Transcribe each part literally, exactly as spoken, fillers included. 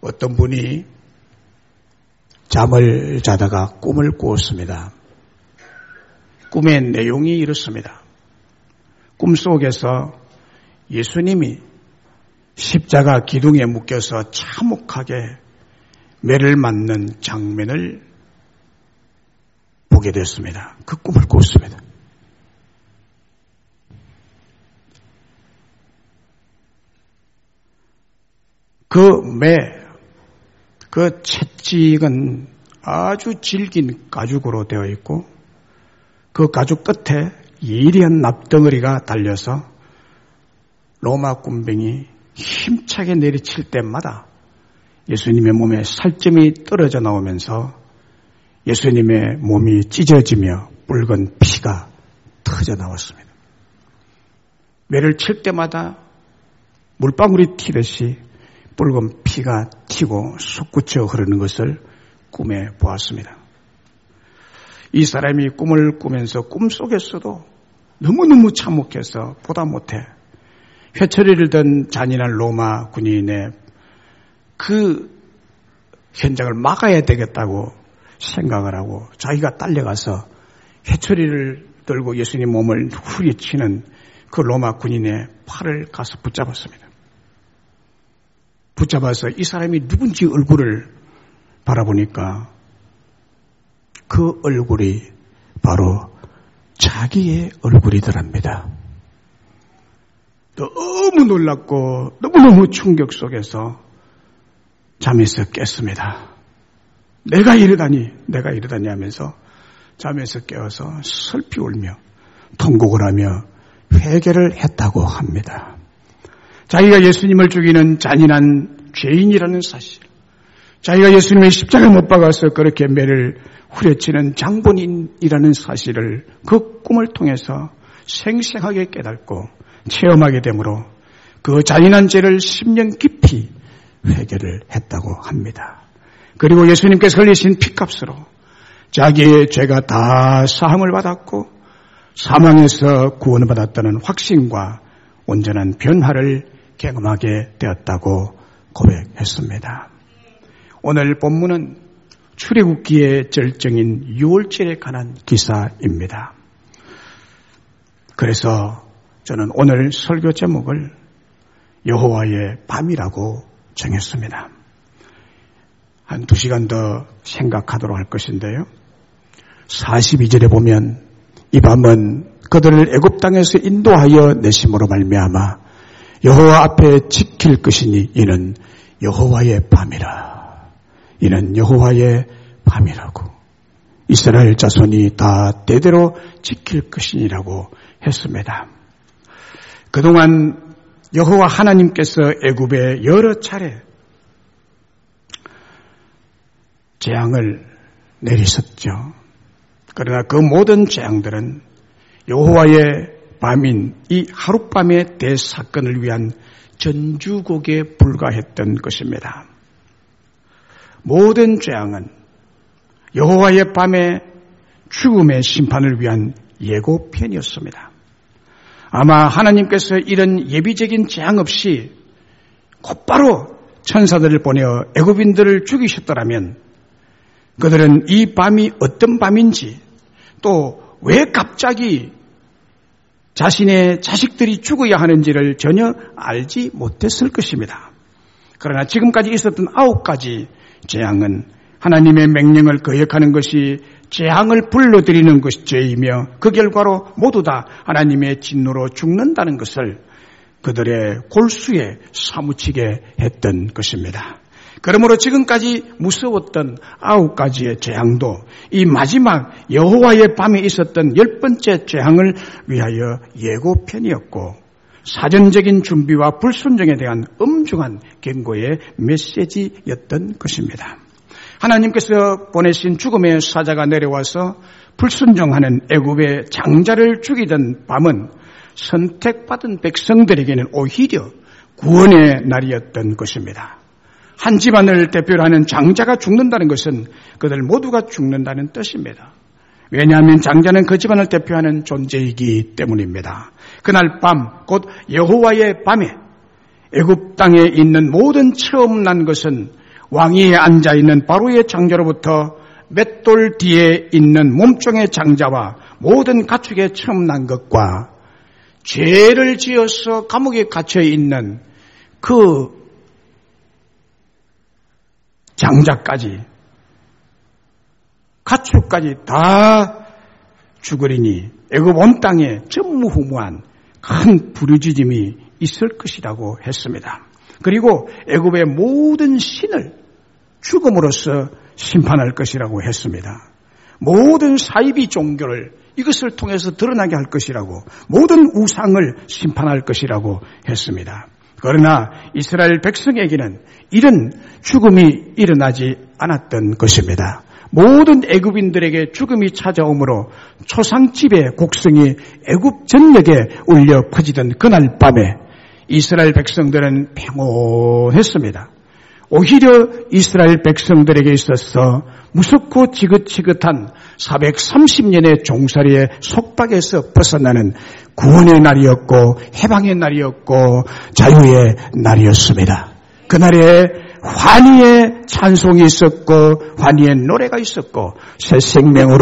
어떤 분이 잠을 자다가 꿈을 꾸었습니다. 꿈의 내용이 이렇습니다. 꿈속에서 예수님이 십자가 기둥에 묶여서 참혹하게 매를 맞는 장면을 보게 됐습니다. 그 꿈을 꿨습니다. 그 매, 그 채찍은 아주 질긴 가죽으로 되어 있고 그 가죽 끝에 예리한 납덩어리가 달려서 로마 군병이 힘차게 내리칠 때마다 예수님의 몸에 살점이 떨어져 나오면서 예수님의 몸이 찢어지며 붉은 피가 터져 나왔습니다. 매를 칠 때마다 물방울이 튀듯이 붉은 피가 튀고 솟구쳐 흐르는 것을 꿈에 보았습니다. 이 사람이 꿈을 꾸면서 꿈속에서도 너무너무 참혹해서 보다 못해 회초리를 든 잔인한 로마 군인의 그 현장을 막아야 되겠다고 생각을 하고 자기가 딸려가서 회초리를 들고 예수님 몸을 후리치는 그 로마 군인의 팔을 가서 붙잡았습니다. 붙잡아서 이 사람이 누군지 얼굴을 바라보니까 그 얼굴이 바로 자기의 얼굴이더랍니다. 너무 놀랐고 너무너무 충격 속에서 잠에서 깼습니다. 내가 이러다니 내가 이러다니 하면서 잠에서 깨어서 슬피 울며 통곡을 하며 회개를 했다고 합니다. 자기가 예수님을 죽이는 잔인한 죄인이라는 사실, 자기가 예수님의 십자가에 못 박아서 그렇게 매를 후려치는 장본인이라는 사실을 그 꿈을 통해서 생생하게 깨닫고 체험하게 되므로 그 잔인한 죄를 십 년 깊이 회개를 했다고 합니다. 그리고 예수님께서 흘리신 피값으로 자기의 죄가 다 사함을 받았고 사망에서 구원을 받았다는 확신과 온전한 변화를 경험하게 되었다고 고백했습니다. 오늘 본문은 출애굽기의 절정인 유월절에 관한 기사입니다. 그래서 저는 오늘 설교 제목을 여호와의 밤이라고 정했습니다. 한 두 시간 더 생각하도록 할 것인데요. 사십이 절에 보면 이 밤은 그들을 애굽 땅에서 인도하여 내심으로 말미암아 여호와 앞에 지킬 것이니 이는 여호와의 밤이라. 이는 여호와의 밤이라고. 이스라엘 자손이 다 대대로 지킬 것이니라고 했습니다. 그동안 여호와 하나님께서 애굽에 여러 차례 재앙을 내리셨죠. 그러나 그 모든 재앙들은 여호와의 밤인 이 하룻밤의 대사건을 위한 전주곡에 불과했던 것입니다. 모든 재앙은 여호와의 밤의 죽음의 심판을 위한 예고편이었습니다. 아마 하나님께서 이런 예비적인 재앙 없이 곧바로 천사들을 보내어 애굽인들을 죽이셨더라면 그들은 이 밤이 어떤 밤인지 또 왜 갑자기 자신의 자식들이 죽어야 하는지를 전혀 알지 못했을 것입니다. 그러나 지금까지 있었던 아홉 가지 재앙은 하나님의 명령을 거역하는 것이 재앙을 불러들이는 것이 죄이며 그 결과로 모두 다 하나님의 진노로 죽는다는 것을 그들의 골수에 사무치게 했던 것입니다. 그러므로 지금까지 무서웠던 아홉 가지의 재앙도 이 마지막 여호와의 밤에 있었던 열 번째 재앙을 위하여 예고편이었고 사전적인 준비와 불순종에 대한 엄중한 경고의 메시지였던 것입니다. 하나님께서 보내신 죽음의 사자가 내려와서 불순종하는 애굽의 장자를 죽이던 밤은 선택받은 백성들에게는 오히려 구원의 날이었던 것입니다. 한 집안을 대표로 하는 장자가 죽는다는 것은 그들 모두가 죽는다는 뜻입니다. 왜냐하면 장자는 그 집안을 대표하는 존재이기 때문입니다. 그날 밤, 곧 여호와의 밤에 애굽 땅에 있는 모든 처음 난 것은 왕위에 앉아있는 바로의 장자로부터 맷돌 뒤에 있는 몸종의 장자와 모든 가축에 처음 난 것과 죄를 지어서 감옥에 갇혀 있는 그 장자까지 가축까지 다 죽으리니 애굽 온 땅에 전무후무한 큰 부르짖음이 있을 것이라고 했습니다. 그리고 애굽의 모든 신을 죽음으로써 심판할 것이라고 했습니다. 모든 사이비 종교를 이것을 통해서 드러나게 할 것이라고, 모든 우상을 심판할 것이라고 했습니다. 그러나 이스라엘 백성에게는 이런 죽음이 일어나지 않았던 것입니다. 모든 애굽인들에게 죽음이 찾아오므로 초상집의 곡성이 애굽 전역에 울려 퍼지던 그날 밤에 이스라엘 백성들은 평온했습니다. 오히려 이스라엘 백성들에게 있어서 무섭고 지긋지긋한 사백삼십 년의 종살이의 속박에서 벗어나는 구원의 날이었고 해방의 날이었고 자유의 날이었습니다. 그날에 환희의 찬송이 있었고 환희의 노래가 있었고 새 생명으로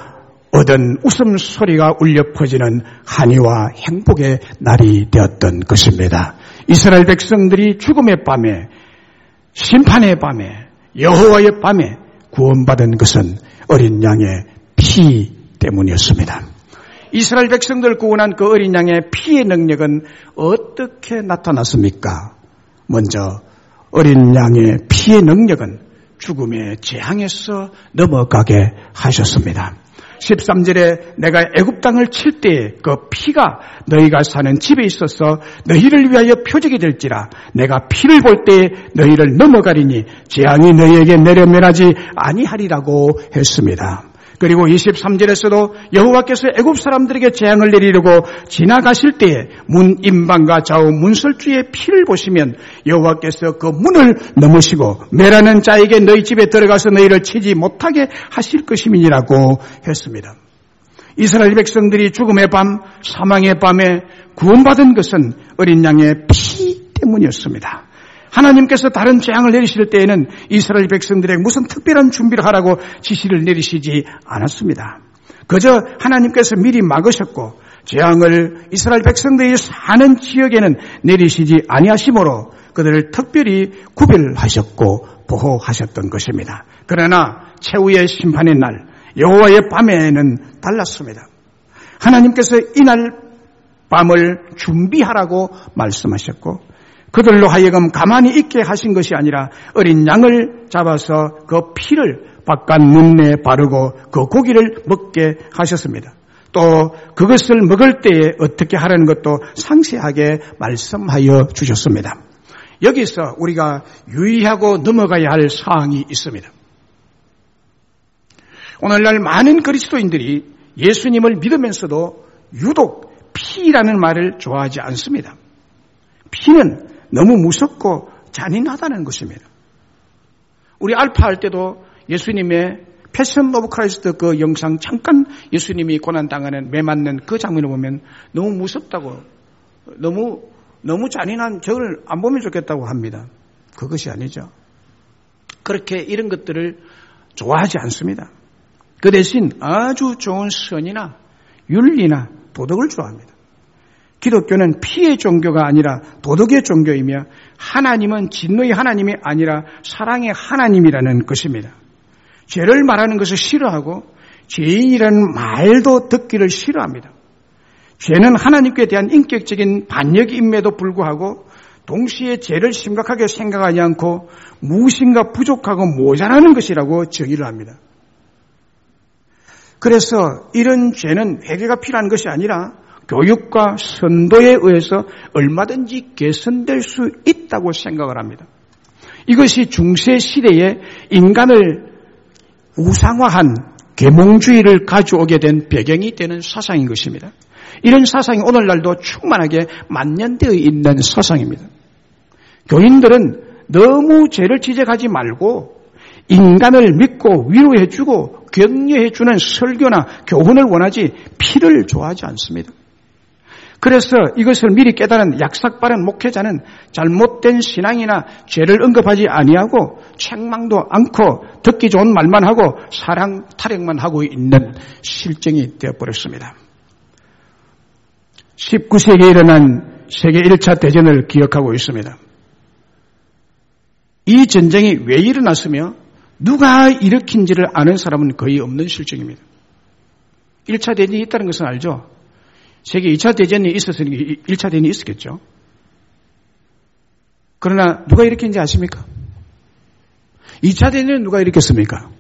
얻은 웃음소리가 울려 퍼지는 한이와 행복의 날이 되었던 것입니다. 이스라엘 백성들이 죽음의 밤에, 심판의 밤에, 여호와의 밤에 구원받은 것은 어린 양의 피 때문이었습니다. 이스라엘 백성들을 구원한 그 어린 양의 피의 능력은 어떻게 나타났습니까? 먼저 어린 양의 피의 능력은 죽음의 재앙에서 넘어가게 하셨습니다. 십삼 절에 내가 애굽 땅을 칠 때에 그 피가 너희가 사는 집에 있어서 너희를 위하여 표적이 될지라 내가 피를 볼 때에 너희를 넘어가리니 재앙이 너희에게 내려면하지 아니하리라고 했습니다. 그리고 이십삼 절에서도 여호와께서 애굽 사람들에게 재앙을 내리려고 지나가실 때에 문 임방과 좌우 문설주의 피를 보시면 여호와께서 그 문을 넘으시고 매라는 자에게 너희 집에 들어가서 너희를 치지 못하게 하실 것임이니라고 했습니다. 이스라엘 백성들이 죽음의 밤, 사망의 밤에 구원받은 것은 어린 양의 피 때문이었습니다. 하나님께서 다른 재앙을 내리실 때에는 이스라엘 백성들에게 무슨 특별한 준비를 하라고 지시를 내리시지 않았습니다. 그저 하나님께서 미리 막으셨고 재앙을 이스라엘 백성들이 사는 지역에는 내리시지 아니하심으로 그들을 특별히 구별하셨고 보호하셨던 것입니다. 그러나 최후의 심판의 날 여호와의 밤에는 달랐습니다. 하나님께서 이날 밤을 준비하라고 말씀하셨고 그들로 하여금 가만히 있게 하신 것이 아니라 어린 양을 잡아서 그 피를 바깥 문에 바르고 그 고기를 먹게 하셨습니다. 또 그것을 먹을 때에 어떻게 하라는 것도 상세하게 말씀하여 주셨습니다. 여기서 우리가 유의하고 넘어가야 할 사항이 있습니다. 오늘날 많은 그리스도인들이 예수님을 믿으면서도 유독 피라는 말을 좋아하지 않습니다. 피는 너무 무섭고 잔인하다는 것입니다. 우리 알파 할 때도 예수님의 패션 오브 크라이스트 그 영상 잠깐 예수님이 고난당하는 매 맞는 그 장면을 보면 너무 무섭다고 너무 너무 잔인한 저걸 안 보면 좋겠다고 합니다. 그것이 아니죠. 그렇게 이런 것들을 좋아하지 않습니다. 그 대신 아주 좋은 선이나 윤리나 도덕을 좋아합니다. 기독교는 피의 종교가 아니라 도덕의 종교이며 하나님은 진노의 하나님이 아니라 사랑의 하나님이라는 것입니다. 죄를 말하는 것을 싫어하고 죄인이라는 말도 듣기를 싫어합니다. 죄는 하나님께 대한 인격적인 반역임에도 불구하고 동시에 죄를 심각하게 생각하지 않고 무엇인가 부족하고 모자라는 것이라고 정의를 합니다. 그래서 이런 죄는 회개가 필요한 것이 아니라 교육과 선도에 의해서 얼마든지 개선될 수 있다고 생각을 합니다. 이것이 중세 시대에 인간을 우상화한 계몽주의를 가져오게 된 배경이 되는 사상인 것입니다. 이런 사상이 오늘날도 충만하게 만연되어 있는 사상입니다. 교인들은 너무 죄를 지적하지 말고 인간을 믿고 위로해주고 격려해주는 설교나 교훈을 원하지 피를 좋아하지 않습니다. 그래서 이것을 미리 깨달은 약삭빠른 목회자는 잘못된 신앙이나 죄를 언급하지 아니하고 책망도 않고 듣기 좋은 말만 하고 사랑 타령만 하고 있는 실정이 되어버렸습니다. 십구 세기에 일어난 세계 일 차 대전을 기억하고 있습니다. 이 전쟁이 왜 일어났으며 누가 일으킨지를 아는 사람은 거의 없는 실정입니다. 일 차 대전이 있다는 것은 알죠? 세계 이 차 대전이 있었으니 일 차 대전이 있었겠죠. 그러나 누가 일으킨지 아십니까? 이 차 대전은 누가 일으켰습니까?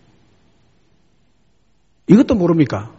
이것도 모릅니까?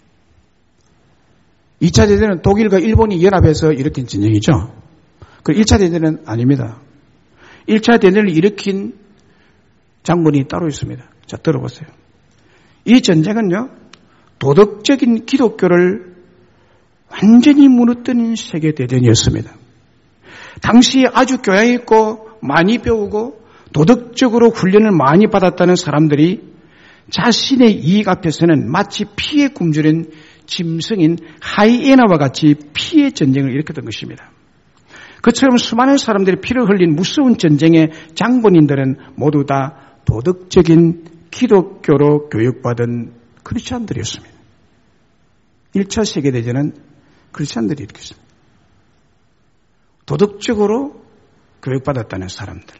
이 차 대전은 독일과 일본이 연합해서 일으킨 전쟁이죠. 그리고 일 차 대전은 아닙니다. 일 차 대전을 일으킨 장군이 따로 있습니다. 자, 들어보세요. 이 전쟁은요, 도덕적인 기독교를 완전히 무너뜨린 세계대전이었습니다. 당시에 아주 교양 있고 많이 배우고 도덕적으로 훈련을 많이 받았다는 사람들이 자신의 이익 앞에서는 마치 피에 굶주린 짐승인 하이에나와 같이 피의 전쟁을 일으켰던 것입니다. 그처럼 수많은 사람들이 피를 흘린 무서운 전쟁의 장본인들은 모두 다 도덕적인 기독교로 교육받은 크리스찬들이었습니다. 일 차 세계대전은 크리스찬들이 일으켰습니다. 도덕적으로 교육받았다는 사람들.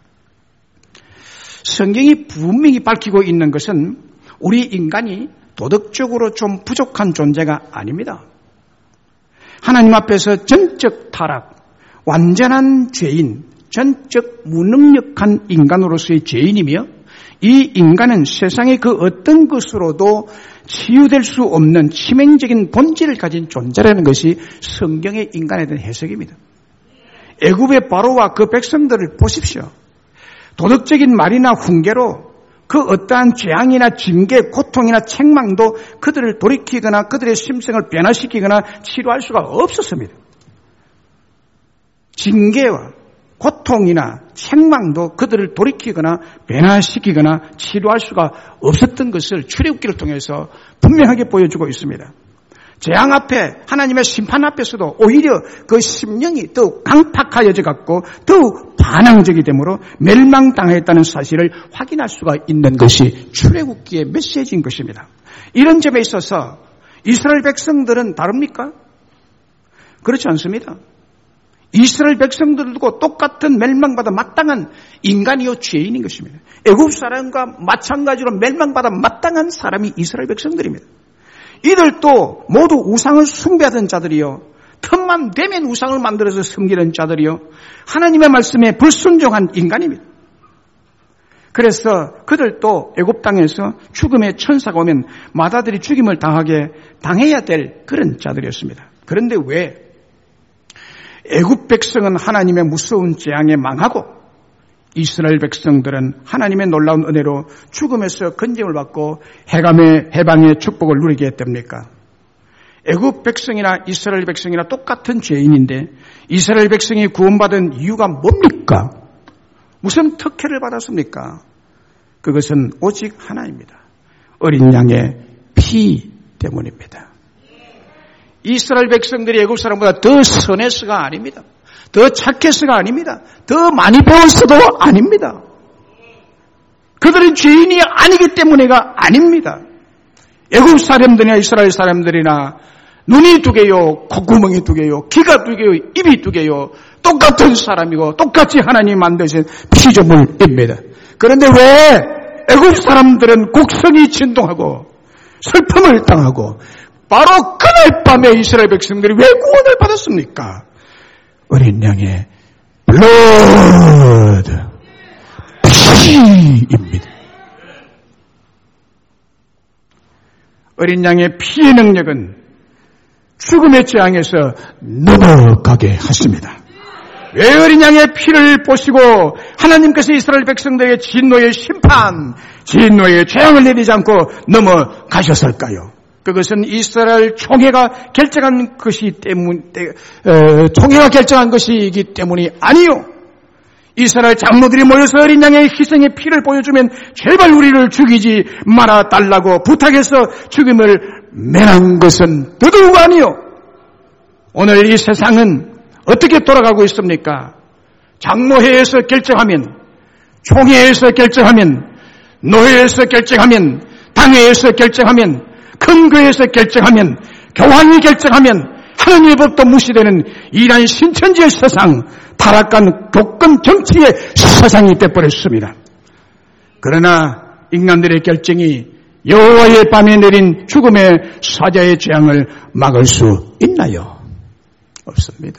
성경이 분명히 밝히고 있는 것은 우리 인간이 도덕적으로 좀 부족한 존재가 아닙니다. 하나님 앞에서 전적 타락, 완전한 죄인, 전적 무능력한 인간으로서의 죄인이며 이 인간은 세상의 그 어떤 것으로도 치유될 수 없는 치명적인 본질을 가진 존재라는 것이 성경의 인간에 대한 해석입니다. 애굽의 바로와 그 백성들을 보십시오. 도덕적인 말이나 훈계로 그 어떠한 재앙이나 징계, 고통이나 책망도 그들을 돌이키거나 그들의 심성을 변화시키거나 치료할 수가 없었습니다. 징계와 고통이나 책망도 그들을 돌이키거나 변화시키거나 치료할 수가 없었던 것을 출애굽기를 통해서 분명하게 보여주고 있습니다. 재앙 앞에 하나님의 심판 앞에서도 오히려 그 심령이 더욱 강팍하여져 갖고 더욱 반항적이 되므로 멸망당했다는 사실을 확인할 수가 있는 것이 출애굽기의 메시지인 것입니다. 이런 점에 있어서 이스라엘 백성들은 다릅니까? 그렇지 않습니다. 이스라엘 백성들과 똑같은 멸망받아 마땅한 인간이요 죄인인 것입니다. 애굽 사람과 마찬가지로 멸망받아 마땅한 사람이 이스라엘 백성들입니다. 이들도 모두 우상을 숭배하던 자들이요, 틈만 되면 우상을 만들어서 섬기는 자들이요, 하나님의 말씀에 불순종한 인간입니다. 그래서 그들도 애굽 땅에서 죽음의 천사가 오면 마다들이 죽임을 당하게 당해야 될 그런 자들이었습니다. 그런데 왜 애굽 백성은 하나님의 무서운 재앙에 망하고 이스라엘 백성들은 하나님의 놀라운 은혜로 죽음에서 건짐을 받고 해감의 해방의 축복을 누리게 했답니까? 애굽 백성이나 이스라엘 백성이나 똑같은 죄인인데 이스라엘 백성이 구원받은 이유가 뭡니까? 무슨 특혜를 받았습니까? 그것은 오직 하나입니다. 어린 양의 피 때문입니다. 이스라엘 백성들이 애굽 사람보다 더 선해서가 아닙니다. 더 착해서가 아닙니다. 더 많이 배웠어도 아닙니다. 그들은 죄인이 아니기 때문에가 아닙니다. 애굽 사람들이나 이스라엘 사람들이나 눈이 두 개요, 콧구멍이 두 개요, 귀가 두 개요, 입이 두 개요, 똑같은 사람이고 똑같이 하나님이 만드신 피조물입니다. 그런데 왜 애굽 사람들은 곡성이 진동하고 슬픔을 당하고 바로 그날 밤에 이스라엘 백성들이 왜 구원을 받았습니까? 어린 양의 블러드, 피입니다. 어린 양의 피의 능력은 죽음의 재앙에서 넘어가게 하십니다. 왜 어린 양의 피를 보시고 하나님께서 이스라엘 백성들에게 진노의 심판, 진노의 재앙을 내리지 않고 넘어가셨을까요? 그것은 이스라엘 총회가 결정한 것이 때문, 에, 총회가 결정한 것이기 때문이 아니요. 이스라엘 장로들이 모여서 어린 양의 희생의 피를 보여주면 제발 우리를 죽이지 말아 달라고 부탁해서 죽임을 면한 것은 더더욱 아니요. 오늘 이 세상은 어떻게 돌아가고 있습니까? 장로회에서 결정하면, 총회에서 결정하면, 노회에서 결정하면, 당회에서 결정하면, 큰 교회에서 결정하면, 교황이 결정하면 하느님의 법도 무시되는 이러한 신천지의 세상, 타락한 교권 정치의 세상이 되어버렸습니다. 그러나 인간들의 결정이 여호와의 밤에 내린 죽음의 사자의 재앙을 막을 수 있나요? 없습니다.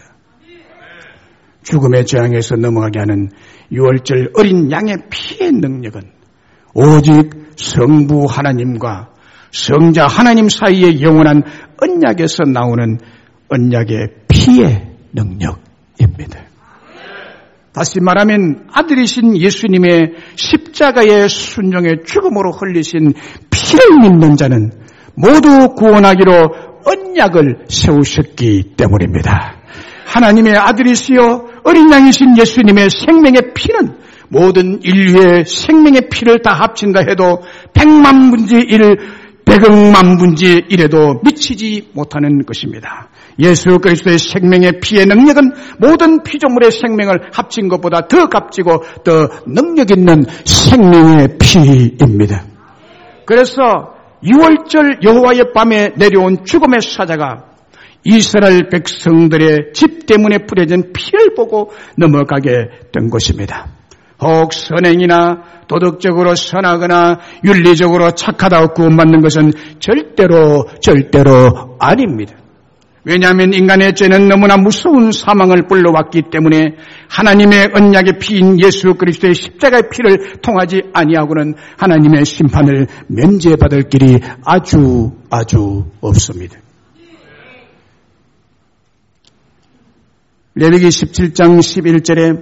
죽음의 재앙에서 넘어가게 하는 유월절 어린 양의 피의 능력은 오직 성부 하나님과 성자 하나님 사이의 영원한 언약에서 나오는 언약의 피의 능력입니다. 다시 말하면 아들이신 예수님의 십자가의 순종의 죽음으로 흘리신 피를 믿는 자는 모두 구원하기로 언약을 세우셨기 때문입니다. 하나님의 아들이시여 어린 양이신 예수님의 생명의 피는 모든 인류의 생명의 피를 다 합친다 해도 백만 분지 일, 백억만 분지 일에도 미치지 못하는 것입니다. 예수 그리스도의 생명의 피의 능력은 모든 피조물의 생명을 합친 것보다 더 값지고 더 능력 있는 생명의 피입니다. 그래서 유월절 여호와의 밤에 내려온 죽음의 사자가 이스라엘 백성들의 집 때문에 뿌려진 피를 보고 넘어가게 된 것입니다. 혹 선행이나 도덕적으로 선하거나 윤리적으로 착하다고 구원받는 것은 절대로 절대로 아닙니다. 왜냐하면 인간의 죄는 너무나 무서운 사망을 불러왔기 때문에 하나님의 언약의 피인 예수 그리스도의 십자가의 피를 통하지 아니하고는 하나님의 심판을 면제받을 길이 아주 아주 없습니다. 레위기 십칠 장 십일 절에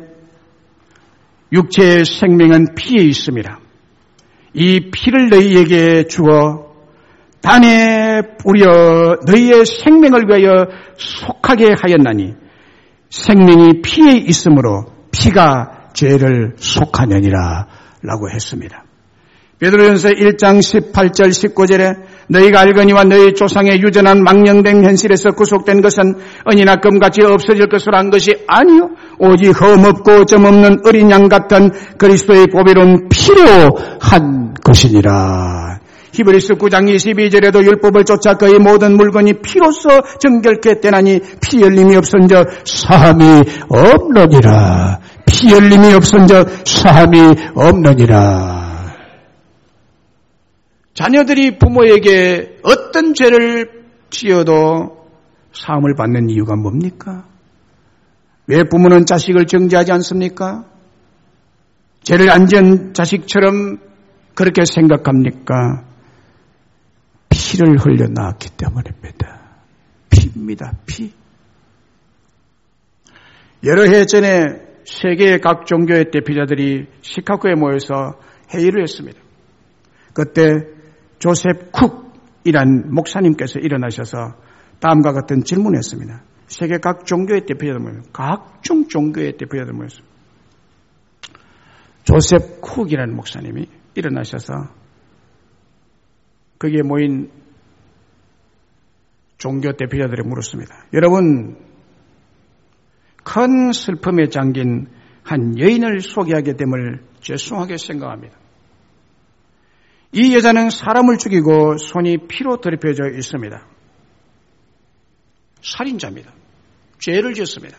육체의 생명은 피에 있습니다. 이 피를 너희에게 주어 단에 뿌려 너희의 생명을 위하여 속하게 하였나니 생명이 피에 있으므로 피가 죄를 속하느니라 라고 했습니다. 베드로전서 일 장 십팔 절 십구 절에 너희가 알거니와 너희 조상의 유전한 망령된 현실에서 구속된 것은 은이나 금같이 없어질 것으로 한 것이 아니요 오직 흠없고 점없는 어린 양 같은 그리스도의 보배로운 피로 한 것이니라. 히브리서 구 장 이십이 절에도 율법을 쫓아 그의 모든 물건이 피로써 정결케 되나니 피 흘림이 없은즉 사함이 없느니라. 피 흘림이 없은즉 사함이 없느니라. 자녀들이 부모에게 어떤 죄를 지어도 사함을 받는 이유가 뭡니까? 왜 부모는 자식을 정죄하지 않습니까? 죄를 안 지은 자식처럼 그렇게 생각합니까? 피를 흘려 낳았기 때문입니다. 피입니다. 피. 여러 해 전에 세계의 각 종교의 대표자들이 시카고에 모여서 회의를 했습니다. 그때 조셉 쿡이란 목사님께서 일어나셔서 다음과 같은 질문을 했습니다. 세계 각 종교의 대표자들 모였습니다. 각종 종교의 대표자들 모였습니다. 조셉 쿡이라는 목사님이 일어나셔서 거기에 모인 종교 대표자들이 물었습니다. 여러분, 큰 슬픔에 잠긴 한 여인을 소개하게 됨을 죄송하게 생각합니다. 이 여자는 사람을 죽이고 손이 피로 더럽혀져 있습니다. 살인자입니다. 죄를 지었습니다.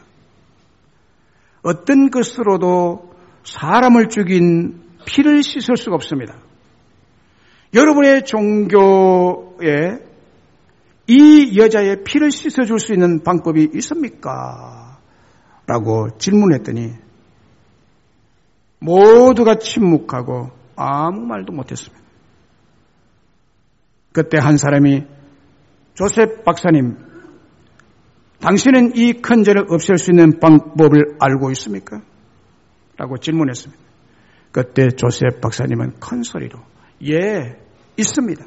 어떤 것으로도 사람을 죽인 피를 씻을 수가 없습니다. 여러분의 종교에 이 여자의 피를 씻어줄 수 있는 방법이 있습니까? 라고 질문했더니 모두가 침묵하고 아무 말도 못했습니다. 그때 한 사람이 조셉 박사님, 당신은 이 큰 죄를 없앨 수 있는 방법을 알고 있습니까? 라고 질문했습니다. 그때 조셉 박사님은 큰 소리로 예, 있습니다.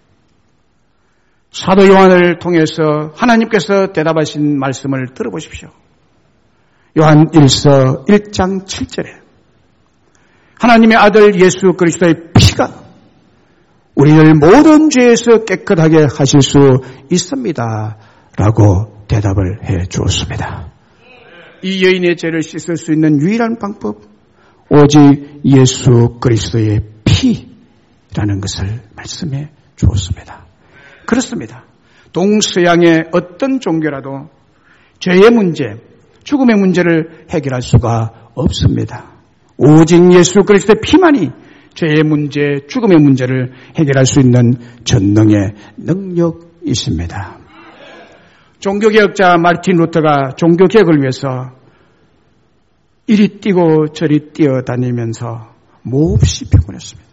사도 요한을 통해서 하나님께서 대답하신 말씀을 들어보십시오. 요한 일서 일 장 칠 절에 하나님의 아들 예수 그리스도의 피가 우리를 모든 죄에서 깨끗하게 하실 수 있습니다. 라고 대답을 해 주었습니다. 이 여인의 죄를 씻을 수 있는 유일한 방법, 오직 예수 그리스도의 피라는 것을 말씀해 주었습니다. 그렇습니다. 동서양의 어떤 종교라도 죄의 문제, 죽음의 문제를 해결할 수가 없습니다. 오직 예수 그리스도의 피만이 죄의 문제, 죽음의 문제를 해결할 수 있는 전능의 능력이십니다. 종교개혁자 마르틴 루터가 종교개혁을 위해서 이리 뛰고 저리 뛰어다니면서 몹시 피곤했습니다.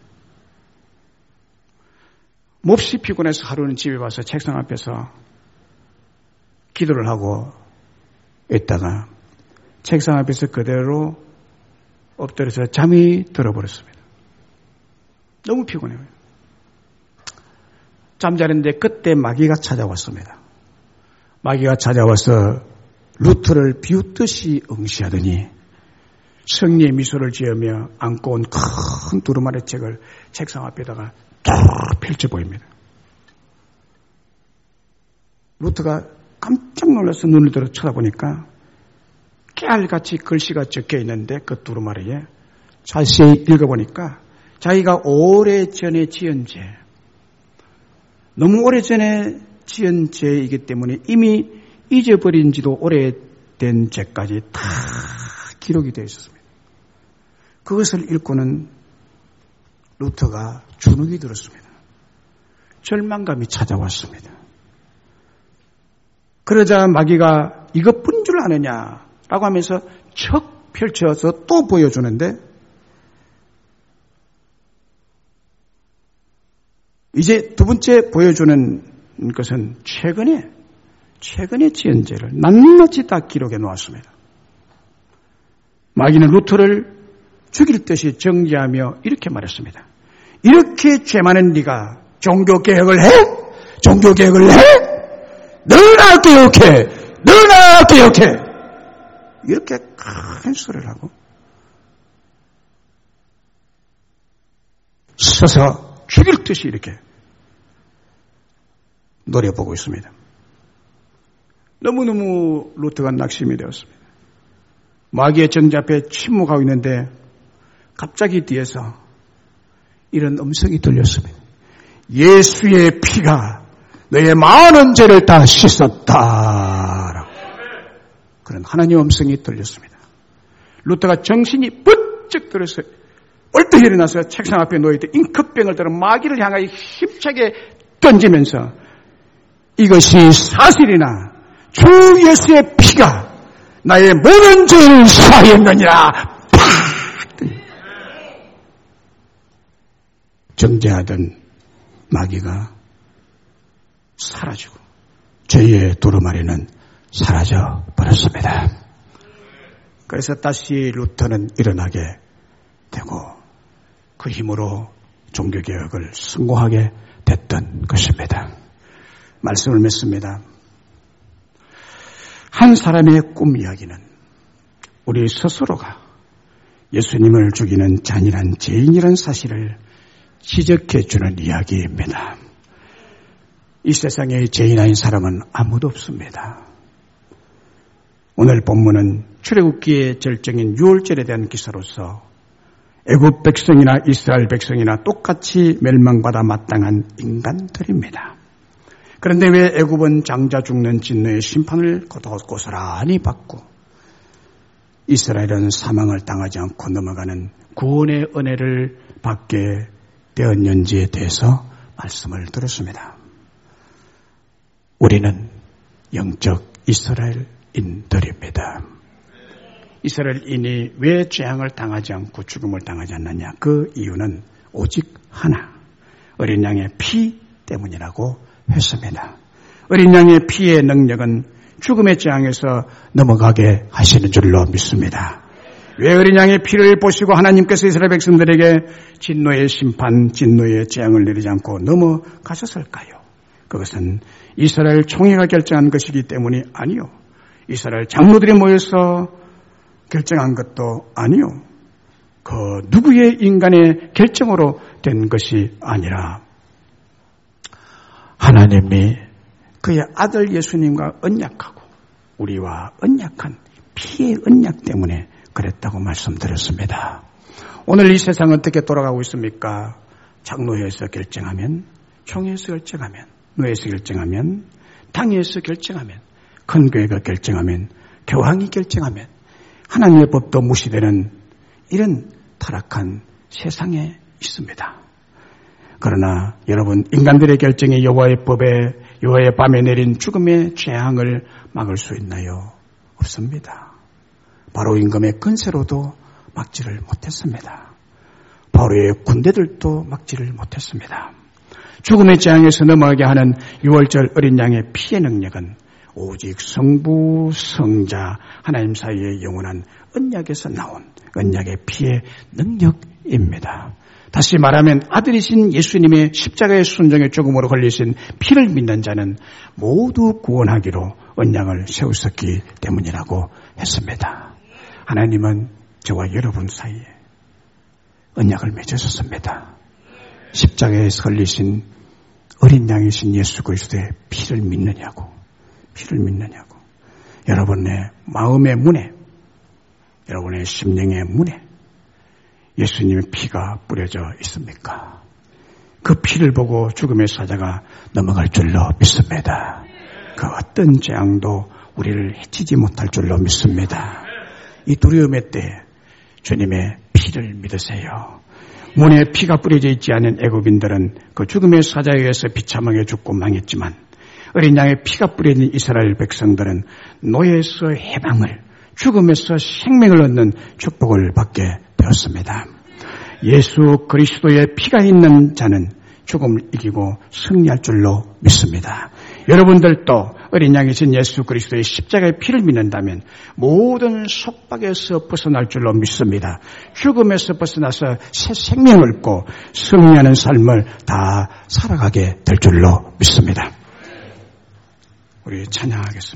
몹시 피곤해서 하루는 집에 와서 책상 앞에서 기도를 하고 있다가 책상 앞에서 그대로 엎드려서 잠이 들어버렸습니다. 너무 피곤해요. 잠자는데 그때 마귀가 찾아왔습니다. 마귀가 찾아와서 루터를 비웃듯이 응시하더니 승리의 미소를 지으며 안고 온 큰 두루마리 책을 책상 앞에다가 쫙 펼쳐 보입니다. 루터가 깜짝 놀라서 눈을 들어 쳐다보니까 깨알같이 글씨가 적혀 있는데 그 두루마리에 자세히 읽어보니까 자기가 오래전에 지은 죄, 너무 오래전에 지은 죄이기 때문에 이미 잊어버린 지도 오래된 죄까지 다 기록이 되어 있었습니다. 그것을 읽고는 루터가 주눅이 들었습니다. 절망감이 찾아왔습니다. 그러자 마귀가 이것뿐 줄 아느냐라고 하면서 척 펼쳐서 또 보여주는데 이제 두 번째 보여주는 것은 최근에 최근에 지은 죄를 낱낱이 다 기록해 놓았습니다. 마귀는 루터를 죽일 듯이 정죄하며 이렇게 말했습니다. 이렇게 죄 많은 네가 종교개혁을 해? 종교개혁을 해? 너나 개혁해! 너나 개혁해! 이렇게 큰 소리를 하고 서서 죽일 듯이 이렇게 노려보고 있습니다. 너무너무 루터가 낙심이 되었습니다. 마귀의 정죄 앞에 침묵하고 있는데 갑자기 뒤에서 이런 음성이 들렸습니다. 예수의 피가 너의 많은 죄를 다 씻었다. 그런 하나님의 음성이 들렸습니다. 루터가 정신이 번쩍 들어서 얼뜻 일어나서 책상 앞에 놓여있던 잉크병을 들어 마귀를 향하여 힘차게 던지면서 이것이 사실이나 주 예수의 피가 나의 모든 죄를 사하였느니라. 팍! 정죄하던 마귀가 사라지고 죄의 두루마리는 사라져 버렸습니다. 그래서 다시 루터는 일어나게 되고 그 힘으로 종교개혁을 성공하게 됐던 것입니다. 말씀을 맺습니다. 한 사람의 꿈 이야기는 우리 스스로가 예수님을 죽이는 잔인한 죄인이라는 사실을 지적해 주는 이야기입니다. 이 세상에 죄인 아닌 사람은 아무도 없습니다. 오늘 본문은 출애굽기의 절정인 유월절에 대한 기사로서 애굽 백성이나 이스라엘 백성이나 똑같이 멸망받아 마땅한 인간들입니다. 그런데 왜 애굽은 장자 죽는 진노의 심판을 고스란히 받고 이스라엘은 사망을 당하지 않고 넘어가는 구원의 은혜를 받게 되었는지에 대해서 말씀을 드렸습니다. 우리는 영적 이스라엘인들입니다. 이스라엘인이 왜 재앙을 당하지 않고 죽음을 당하지 않느냐? 그 이유는 오직 하나, 어린 양의 피 때문이라고 했습니다. 어린 양의 피의 능력은 죽음의 재앙에서 넘어가게 하시는 줄로 믿습니다. 왜 어린 양의 피를 보시고 하나님께서 이스라엘 백성들에게 진노의 심판, 진노의 재앙을 내리지 않고 넘어가셨을까요? 그것은 이스라엘 총회가 결정한 것이기 때문이 아니요. 이스라엘 장로들이 모여서 결정한 것도 아니요. 그 누구의 인간의 결정으로 된 것이 아니라 하나님이 그의 아들 예수님과 언약하고 우리와 언약한 피의 언약 때문에 그랬다고 말씀드렸습니다. 오늘 이 세상은 어떻게 돌아가고 있습니까? 장로회에서 결정하면, 총회에서 결정하면, 노회에서 결정하면, 당회에서 결정하면, 큰 교회가 결정하면, 교황이 결정하면 하나님의 법도 무시되는 이런 타락한 세상에 있습니다. 그러나 여러분, 인간들의 결정이 여호와의 법에, 여호와의 밤에 내린 죽음의 재앙을 막을 수 있나요? 없습니다. 바로 임금의 권세로도 막지를 못했습니다. 바로의 군대들도 막지를 못했습니다. 죽음의 재앙에서 넘어가게 하는 유월절 어린 양의 피의 능력은 오직 성부, 성자, 하나님 사이의 영원한 언약에서 나온 언약의 피의 능력입니다. 다시 말하면 아들이신 예수님의 십자가의 순종의 죽음으로 흘리신 피를 믿는 자는 모두 구원하기로 언약을 세우셨기 때문이라고 했습니다. 하나님은 저와 여러분 사이에 언약을 맺으셨습니다. 십자가에 설리신 어린 양이신 예수 그리스도의 피를 믿느냐고, 피를 믿느냐고. 여러분의 마음의 문에, 여러분의 심령의 문에 예수님의 피가 뿌려져 있습니까? 그 피를 보고 죽음의 사자가 넘어갈 줄로 믿습니다. 그 어떤 재앙도 우리를 해치지 못할 줄로 믿습니다. 이 두려움의 때에 주님의 피를 믿으세요. 문에 피가 뿌려져 있지 않은 애굽인들은 그 죽음의 사자에 의해서 비참하게 죽고 망했지만 어린 양의 피가 뿌려진 이스라엘 백성들은 노예에서 해방을, 죽음에서 생명을 얻는 축복을 받게 되었습니다. 예수 그리스도의 피가 있는 자는 죽음을 이기고 승리할 줄로 믿습니다. 여러분들도 어린 양이신 예수 그리스도의 십자가의 피를 믿는다면 모든 속박에서 벗어날 줄로 믿습니다. 죽음에서 벗어나서 새 생명을 얻고 승리하는 삶을 다 살아가게 될 줄로 믿습니다. 우리 찬양하겠습니다.